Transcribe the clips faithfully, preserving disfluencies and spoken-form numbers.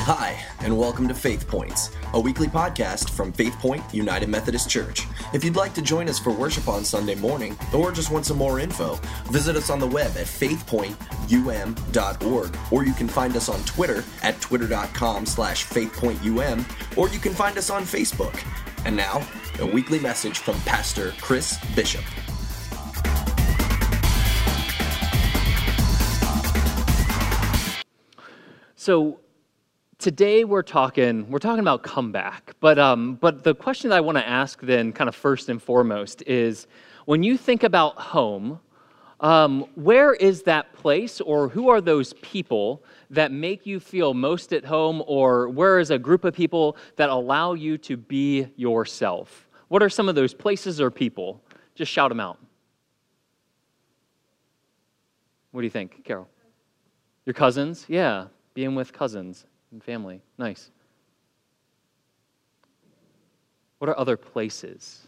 Hi, and welcome to Faith Points, a weekly podcast from Faith Point United Methodist Church. If you'd like to join us for worship on Sunday morning, or just want some more info, visit us on the web at faith point u m dot org, or you can find us on Twitter at twitter.com slash faithpointum, or you can find us on Facebook. And now, a weekly message from Pastor Chris Bishop. So today we're talking we're talking about comeback, but um, but the question that I want to ask then, kind of first and foremost, is when you think about home, um, where is that place, or who are those people that make you feel most at home, or where is a group of people that allow you to be yourself? What are some of those places or people? Just shout them out. What do you think, Carol? Your cousins? Yeah, being with cousins and family. Nice. What are other places?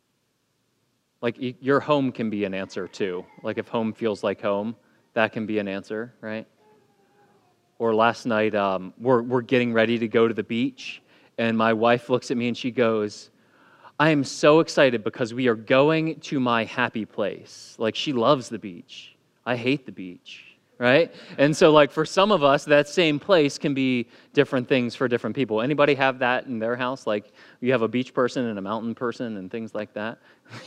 Like your home can be an answer too. Like if home feels like home, that can be an answer, right? Or last night, um, we're we're getting ready to go to the beach, and my wife looks at me and she goes, "I am so excited because we are going to my happy place." Like she loves the beach. I hate the beach. Right? And so like for some of us, that same place can be different things for different people. Anybody have that in their house? Like you have a beach person and a mountain person and things like that?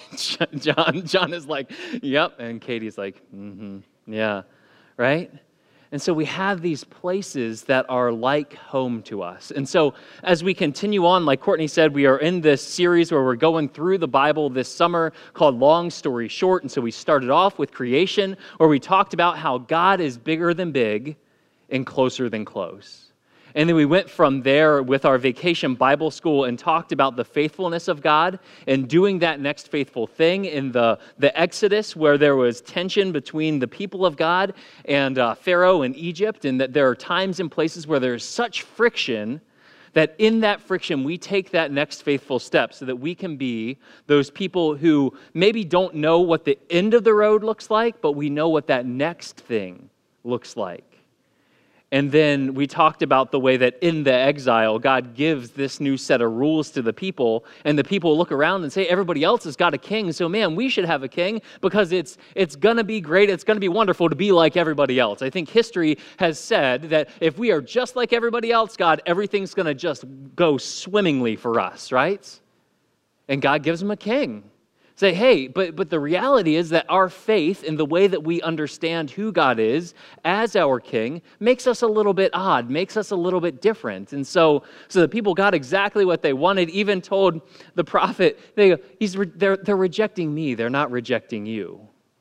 John John is like, yep. And Katie's like, mm-hmm. Yeah. Right? And so we have these places that are like home to us. And so as we continue on, like Courtney said, we are in this series where we're going through the Bible this summer called Long Story Short. And so we started off with creation, where we talked about how God is bigger than big and closer than close. And then we went from there with our vacation Bible school and talked about the faithfulness of God and doing that next faithful thing in the, the Exodus, where there was tension between the people of God and uh, Pharaoh and Egypt, and that there are times and places where there's such friction that in that friction we take that next faithful step so that we can be those people who maybe don't know what the end of the road looks like, but we know what that next thing looks like. And then we talked about the way that in the exile, God gives this new set of rules to the people, and the people look around and say, everybody else has got a king, so man, we should have a king because it's it's going to be great, it's going to be wonderful to be like everybody else. I think history has said that if we are just like everybody else, God, everything's going to just go swimmingly for us, right? And God gives them a king. Say, hey, but but the reality is that our faith in the way that we understand who God is as our king makes us a little bit odd, makes us a little bit different. And so so the people got exactly what they wanted, even told the prophet, they go, He's re- they're, they're rejecting me, they're not rejecting you.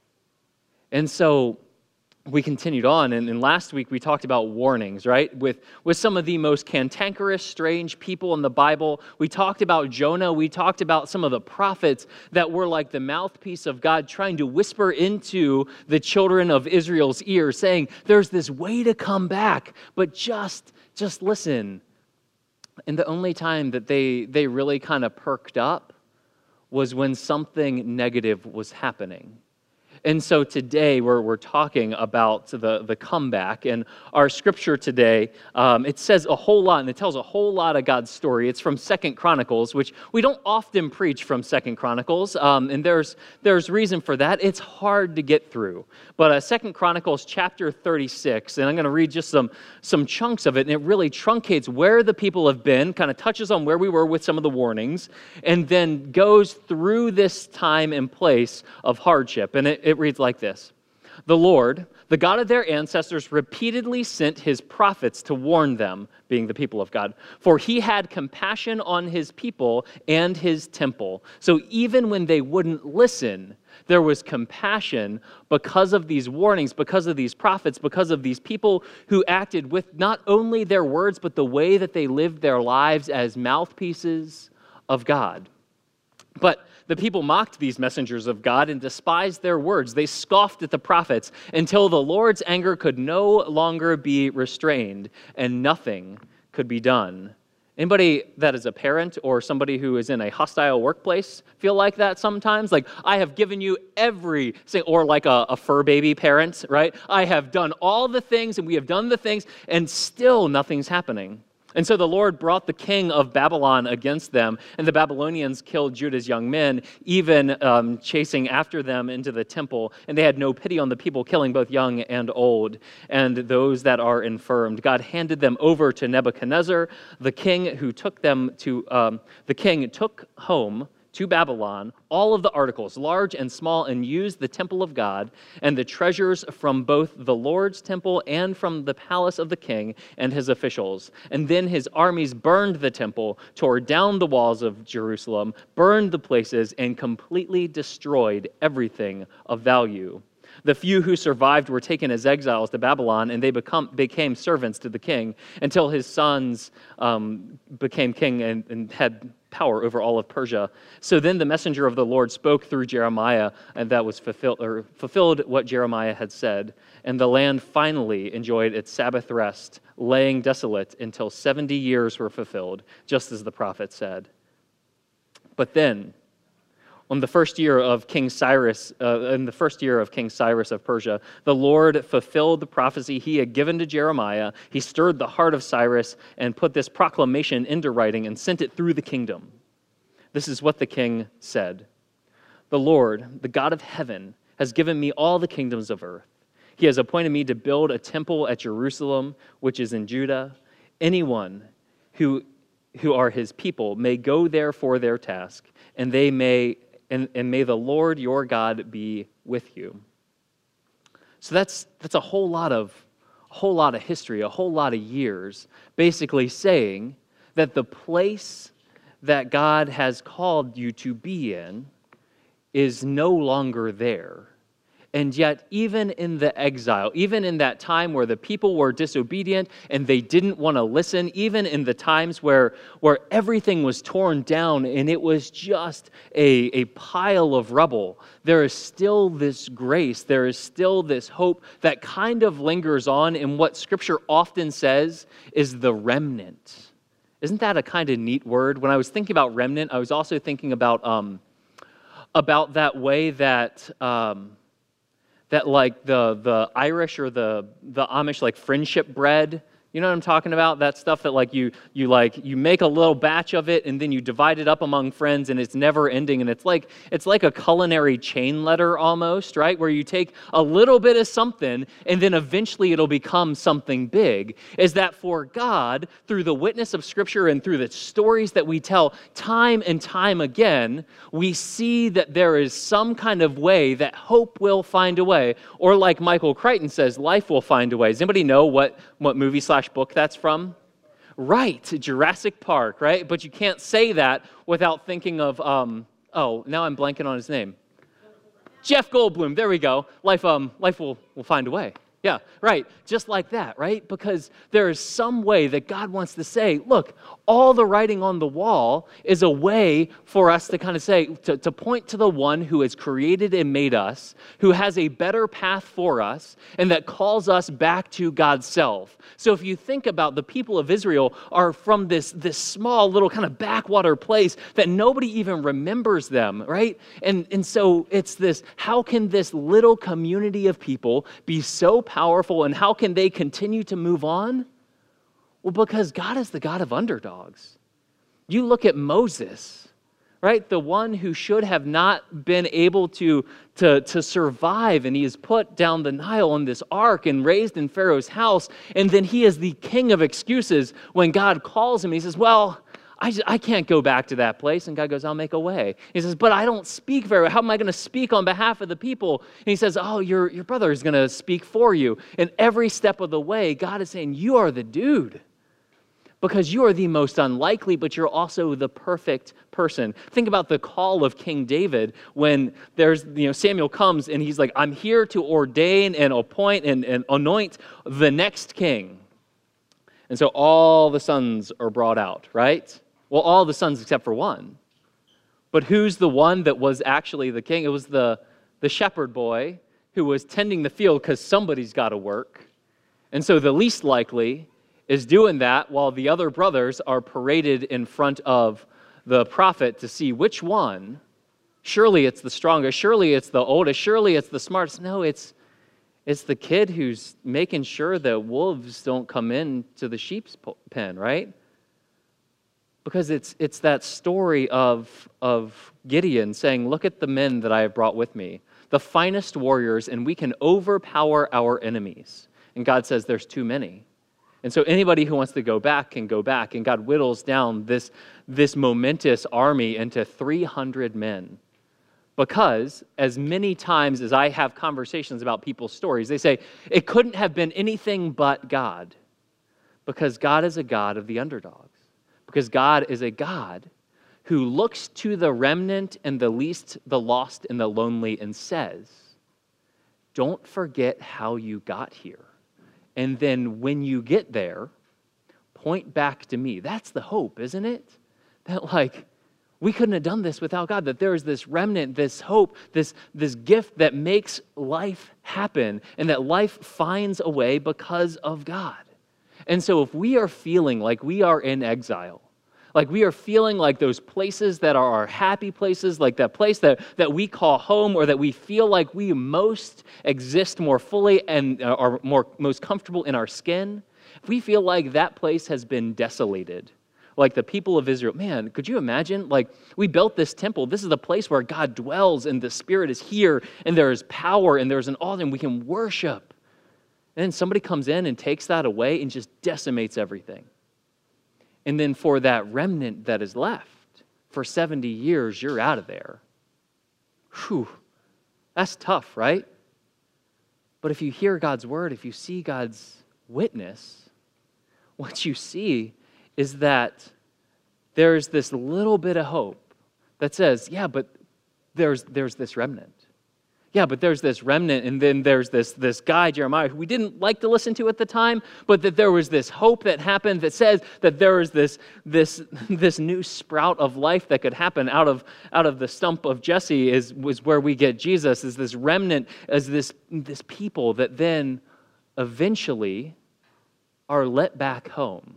And so we continued on, and, and last week we talked about warnings, right? With, with some of the most cantankerous, strange people in the Bible. We talked about Jonah. We talked about some of the prophets that were like the mouthpiece of God trying to whisper into the children of Israel's ears, saying, there's this way to come back, but just, just listen. And the only time that they, they really kind of perked up was when something negative was happening. And so today we're, we're talking about the, the comeback, and our scripture today, um, it says a whole lot, and it tells a whole lot of God's story. It's from Second Chronicles, which we don't often preach from Second Chronicles, um, and there's there's reason for that. It's hard to get through. But uh, Second Chronicles chapter thirty-six, and I'm going to read just some, some chunks of it, and it really truncates where the people have been, kind of touches on where we were with some of the warnings, and then goes through this time and place of hardship. And it, it reads like this. The Lord, the God of their ancestors, repeatedly sent his prophets to warn them, being the people of God, for he had compassion on his people and his temple. So even when they wouldn't listen, there was compassion because of these warnings, because of these prophets, because of these people who acted with not only their words, but the way that they lived their lives as mouthpieces of God. But the people mocked these messengers of God and despised their words. They scoffed at the prophets until the Lord's anger could no longer be restrained and nothing could be done. Anybody that is a parent or somebody who is in a hostile workplace feel like that sometimes? Like, I have given you every, or like a, a fur baby parent, right? I have done all the things and we have done the things and still nothing's happening. And so the Lord brought the king of Babylon against them, and the Babylonians killed Judah's young men, even um, chasing after them into the temple. And they had no pity on the people, killing both young and old, and those that are infirmed. God handed them over to Nebuchadnezzar, the king who took them to, um, the king took home to Babylon all of the articles, large and small, and used the temple of God and the treasures from both the Lord's temple and from the palace of the king and his officials. And then his armies burned the temple, tore down the walls of Jerusalem, burned the places, and completely destroyed everything of value. The few who survived were taken as exiles to Babylon, and they become, became servants to the king until his sons um, became king and, and had power over all of Persia. So then the messenger of the Lord spoke through Jeremiah, and that was fulfilled, or fulfilled what Jeremiah had said. And the land finally enjoyed its Sabbath rest, laying desolate until seventy years were fulfilled, just as the prophet said. But then, on the first year of King Cyrus, uh, in the first year of King Cyrus of Persia, the Lord fulfilled the prophecy he had given to Jeremiah. He stirred the heart of Cyrus and put this proclamation into writing and sent it through the kingdom. This is what the king said: "The Lord, the God of heaven, has given me all the kingdoms of earth. He has appointed me to build a temple at Jerusalem, which is in Judah. Anyone who, who are his people may go there for their task, and they may And, and may the Lord your God be with you." So that's that's a whole lot of a whole lot of history, a whole lot of years, basically saying that the place that God has called you to be in is no longer there. And yet, even in the exile, even in that time where the people were disobedient and they didn't want to listen, even in the times where, where everything was torn down and it was just a, a pile of rubble, there is still this grace, there is still this hope that kind of lingers on in what Scripture often says is the remnant. Isn't that a kind of neat word? When I was thinking about remnant, I was also thinking about, um, about that way that... Um, that like the the Irish or the the Amish like friendship bread, you know what I'm talking about? That stuff that like you you like you make a little batch of it and then you divide it up among friends and it's never ending, and it's like it's like a culinary chain letter almost, right? Where you take a little bit of something and then eventually it'll become something big. Is that for God, through the witness of Scripture and through the stories that we tell time and time again, we see that there is some kind of way that hope will find a way, or like Michael Crichton says, life will find a way. Does anybody know what what movie slash book that's from? Right, Jurassic Park, right? But you can't say that without thinking of, um, oh, now I'm blanking on his name. Jeff Goldblum, there we go. Life, um, life will, will find a way. Yeah, right, just like that, right? Because there is some way that God wants to say, look, all the writing on the wall is a way for us to kind of say, to, to point to the one who has created and made us, who has a better path for us, and that calls us back to God's self. So if you think about the people of Israel are from this, this small little kind of backwater place that nobody even remembers them, right? And, and so it's this, how can this little community of people be so powerful, and how can they continue to move on? Well, because God is the God of underdogs. You look at Moses, right? The one who should have not been able to, to, to survive, and he is put down the Nile on this ark and raised in Pharaoh's house, and then he is the king of excuses when God calls him. He says, well, I, just, I can't go back to that place. And God goes, I'll make a way. He says, but I don't speak very well. How am I going to speak on behalf of the people? And he says, oh, your, your brother is going to speak for you. And every step of the way, God is saying, you are the dude. Because you are the most unlikely, but you're also the perfect person. Think about the call of King David when there's, you know, Samuel comes and he's like, I'm here to ordain and appoint and, and anoint the next king. And so all the sons are brought out, right? Well, all the sons except for one. But who's the one that was actually the king? It was the, the shepherd boy who was tending the field because somebody's got to work. And so the least likely is doing that while the other brothers are paraded in front of the prophet to see which one. Surely it's the strongest. Surely it's the oldest. Surely it's the smartest. No, it's it's the kid who's making sure that wolves don't come in to the sheep's pen, right? Because it's it's that story of, of Gideon saying, look at the men that I have brought with me, the finest warriors, and we can overpower our enemies. And God says there's too many. And so anybody who wants to go back can go back. And God whittles down this, this momentous army into three hundred men. Because as many times as I have conversations about people's stories, they say, it couldn't have been anything but God. Because God is a God of the underdogs. Because God is a God who looks to the remnant and the least, the lost and the lonely and says, don't forget how you got here. And then when you get there, point back to me. That's the hope, isn't it? That like, we couldn't have done this without God, that there is this remnant, this hope, this, this gift that makes life happen, and that life finds a way because of God. And so if we are feeling like we are in exile, like we are feeling like those places that are our happy places, like that place that, that we call home, or that we feel like we most exist more fully and are more most comfortable in our skin, if we feel like that place has been desolated, like the people of Israel, man, could you imagine? Like, we built this temple. This is the place where God dwells, and the Spirit is here, and there is power, and there's an altar, and we can worship. And then somebody comes in and takes that away and just decimates everything. And then for that remnant that is left, for seventy years, you're out of there. Whew, that's tough, right? But if you hear God's word, if you see God's witness, what you see is that there's this little bit of hope that says, yeah, but there's, there's this remnant. Yeah, but there's this remnant, and then there's this, this guy, Jeremiah, who we didn't like to listen to at the time, but that there was this hope that happened that says that there is this, this, this new sprout of life that could happen out of, out of the stump of Jesse is, was where we get Jesus, is this remnant, as this, this people that then eventually are let back home.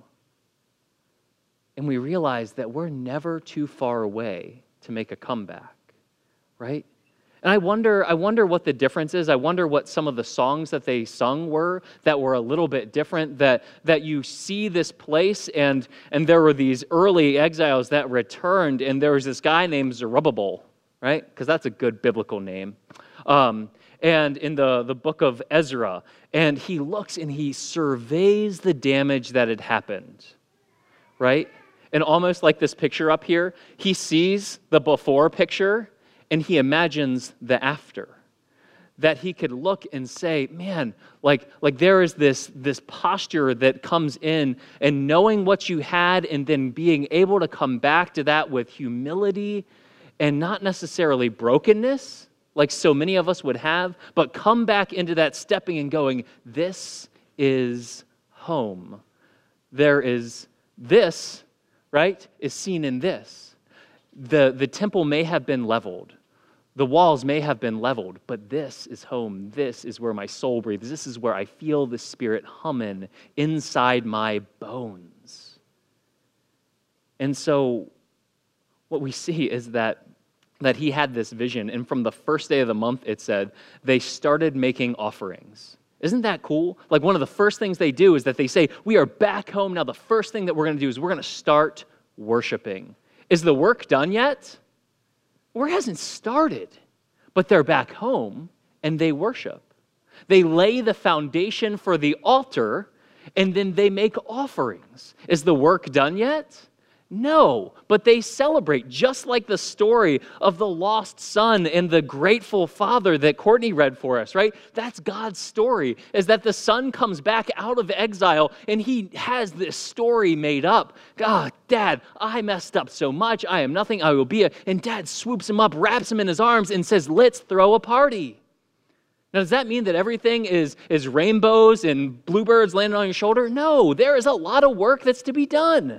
And we realize that we're never too far away to make a comeback, right? And I wonder, I wonder what the difference is. I wonder what some of the songs that they sung were that were a little bit different, that, that you see this place, and, and there were these early exiles that returned, and there was this guy named Zerubbabel, right? Because that's a good biblical name. Um, and in the, the book of Ezra, and he looks and he surveys the damage that had happened, right? And almost like this picture up here, he sees the before picture, and he imagines the after, that he could look and say, man, like, like there is this, this posture that comes in, and knowing what you had and then being able to come back to that with humility and not necessarily brokenness, like so many of us would have, but come back into that stepping and going, this is home. There is this, right, is seen in this. The, the temple may have been leveled. The walls may have been leveled, but this is home. This is where my soul breathes. This is where I feel the Spirit humming inside my bones. And so what we see is that, that he had this vision, and from the first day of the month, it said, they started making offerings. Isn't that cool? Like one of the first things they do is that they say, we are back home. Now the first thing that we're going to do is we're going to start worshiping. Is the work done yet? Work hasn't started, but they're back home and they worship. They lay the foundation for the altar, and then they make offerings. Is the work done yet? No, but they celebrate, just like the story of the lost son and the grateful father that Courtney read for us, right? That's God's story, is that the son comes back out of exile and he has this story made up. God, Dad, I messed up so much. I am nothing. I will be a... And Dad swoops him up, wraps him in his arms, and says, let's throw a party. Now, does that mean that everything is, is rainbows and bluebirds landing on your shoulder? No, there is a lot of work that's to be done.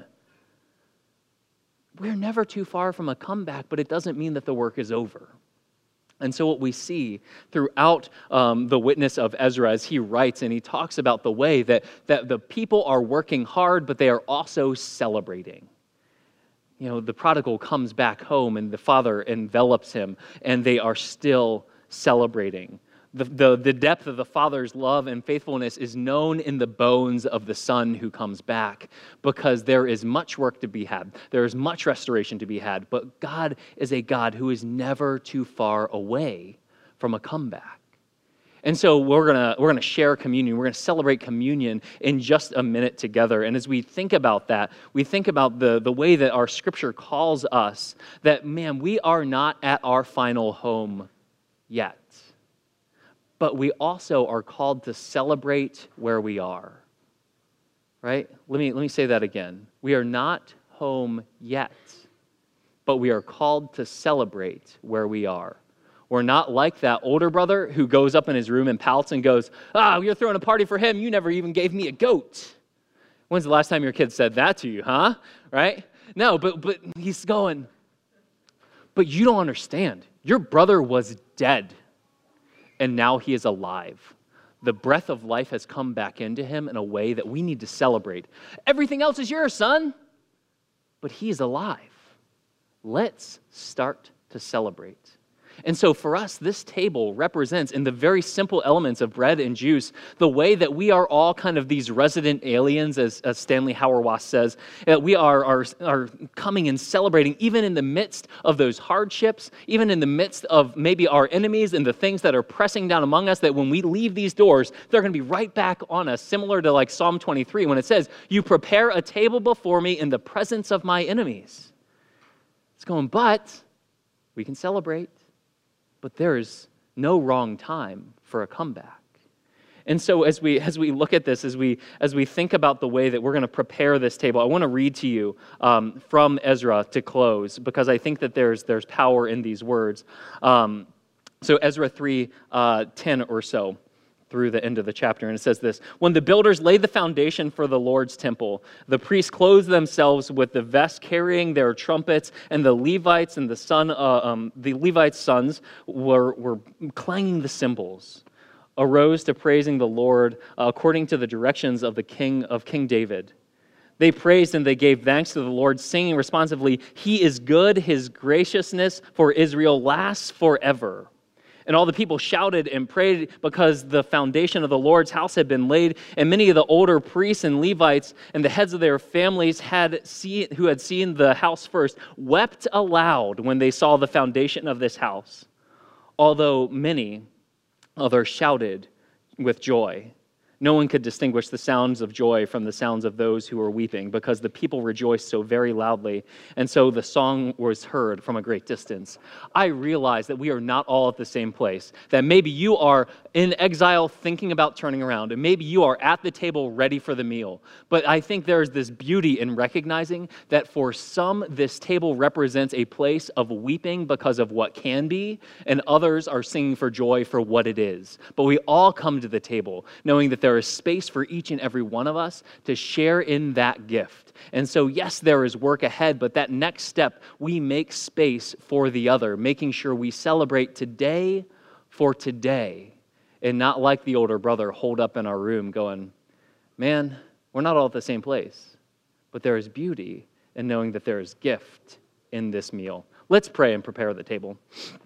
We're never too far from a comeback, but it doesn't mean that the work is over. And so what we see throughout um, the witness of Ezra as he writes, and he talks about the way that, that the people are working hard, but they are also celebrating. You know, the prodigal comes back home, and the father envelops him, and they are still celebrating. The, the, the depth of the Father's love and faithfulness is known in the bones of the Son who comes back, because there is much work to be had. There is much restoration to be had, but God is a God who is never too far away from a comeback. And so we're gonna we're gonna share communion. We're gonna celebrate communion in just a minute together. And as we think about that, we think about the, the way that our Scripture calls us that, man, we are not at our final home yet. But we also are called to celebrate where we are, right? Let me, let me say that again. We are not home yet, but we are called to celebrate where we are. We're not like that older brother who goes up in his room and pouts and goes, ah, you're throwing a party for him. You never even gave me a goat. When's the last time your kid said that to you, huh? Right? No, but but he's going, but you don't understand. Your brother was dead, and now he is alive. The breath of life has come back into him in a way that we need to celebrate. Everything else is yours, son, but he's alive. Let's start to celebrate. And so for us, this table represents, in the very simple elements of bread and juice, the way that we are all kind of these resident aliens, as, as Stanley Hauerwas says, that we are, are, are coming and celebrating even in the midst of those hardships, even in the midst of maybe our enemies and the things that are pressing down among us, that when we leave these doors, they're going to be right back on us, similar to like Psalm twenty-three, when it says, you prepare a table before me in the presence of my enemies. It's going, but we can celebrate. But there is no wrong time for a comeback. And so as we as we look at this, as we as we think about the way that we're going to prepare this table, I want to read to you um, from Ezra to close, because I think that there's there's power in these words. Um, so Ezra three uh, ten or so, through the end of the chapter, and it says this: when the builders laid the foundation for the Lord's temple, the priests clothed themselves with the vests, carrying their trumpets, and the Levites and the son, uh, um, the Levites' sons were were clanging the cymbals, arose to praising the Lord uh, according to the directions of the king of King David. They praised and they gave thanks to the Lord, singing responsively, "He is good; His graciousness for Israel lasts forever." And all the people shouted and prayed because the foundation of the Lord's house had been laid, and many of the older priests and Levites and the heads of their families had seen, who had seen the house first, wept aloud when they saw the foundation of this house, although many others shouted with joy. No one could distinguish the sounds of joy from the sounds of those who were weeping, because the people rejoiced so very loudly, and so the song was heard from a great distance. I realize that we are not all at the same place, that maybe you are in exile thinking about turning around, and maybe you are at the table ready for the meal. But I think there is this beauty in recognizing that for some, this table represents a place of weeping because of what can be, and others are singing for joy for what it is. But we all come to the table knowing that there is space for each and every one of us to share in that gift. And so, yes, there is work ahead, but that next step, we make space for the other, making sure we celebrate today for today, and not like the older brother holed up in our room going, man, we're not all at the same place, but there is beauty in knowing that there is gift in this meal. Let's pray and prepare the table.